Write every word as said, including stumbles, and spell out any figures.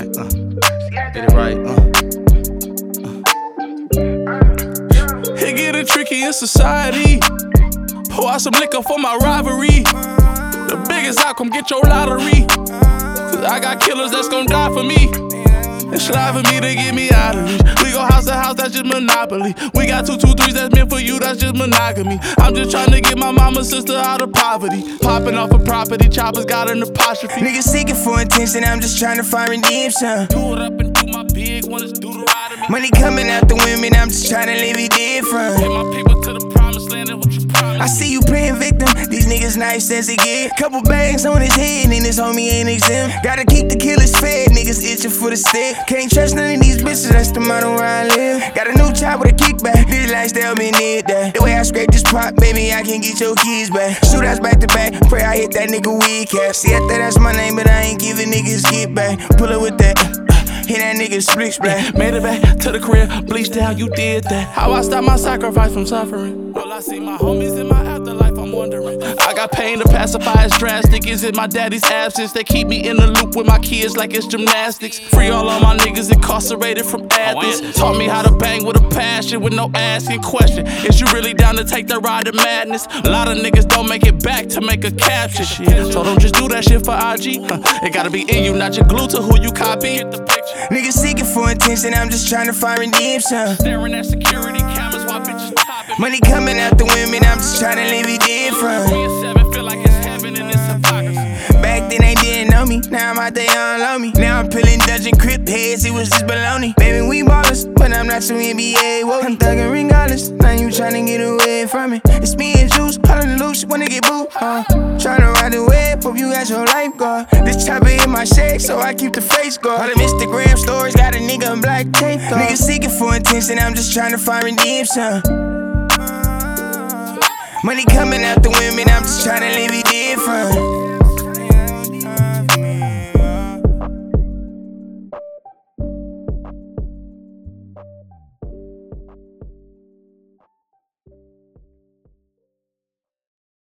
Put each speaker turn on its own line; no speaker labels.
right, uh. Get it right, uh. uh. It getting tricky in society. Pour out some liquor for my rivalry. The biggest outcome, get your lottery. Cause I got killers that's gon' die for me. And strive for me to get me out of reach. We go house to house, that's just monopoly. We got two, two, threes, that's meant for you, that's just monogamy. I'm just trying to get my mama's sister out of poverty. Popping off a property, choppers got an apostrophe.
Niggas seeking for attention, I'm just trying to find redemption.
Do it up and do my big one, is do the ride of me.
Money coming out the women, I'm just trying to live it different.
Get my people to the promised land and what you promised.
I see you playing victim, these niggas nice as it get. Couple bags on his head and this homie ain't exempt. Gotta keep the killers fed, niggas itching for the stick. Can't trust none of these bitches, that's the motto where I live. Got a new chop with a kickback, this lifestyle been it that. The way I scrape this pot, baby, I can get your keys back. Shootouts back to back, pray I hit that nigga weed cap. See, I thought that's my name, but I ain't giving niggas get back. Pull up with that, uh, hit that nigga split splat.
Made it back to the crib, bleached down, you did that. How I stop my sacrifice from suffering? Well, I see my homies in my afterlife, I'm wondering. I got pain to pacify, it's drastic. Is it my daddy's absence? They keep me in the loop with my kids like it's gymnastics. Free all of my niggas incarcerated from Athens. Taught me how to bang with a passion with no asking question. Is you really down to take the ride of madness? A lot of niggas don't make it back to make a caption. Shit. So don't just do that shit for I G. Huh. It gotta be in you, not your glue to who you copy. Get the picture.
Niggas seeking for attention, I'm just trying to find redemption.
Staring at security cameras while bitches popping.
Money coming out the women, I'm just trying to live it different.
Me and seven feel like it's heaven and it's hypocrisy.
Back then they didn't know me, now I'm out there on low me. Now I'm peeling dungeon crip heads, it was just baloney. Baby, we ballers, but I'm not too N B A. Whoa, I'm thugging regardless, now you tryna get away from it. It's me and Juice, calling the loose, wanna get boo, huh? Tryna ride the web, hope you got your lifeguard. This chopper in my shake, so I keep the face guard. All them Instagram stories got a nigga in black tape, though. Niggas seeking for attention, I'm just tryna find redemption. Money coming out the women, I'm just tryna live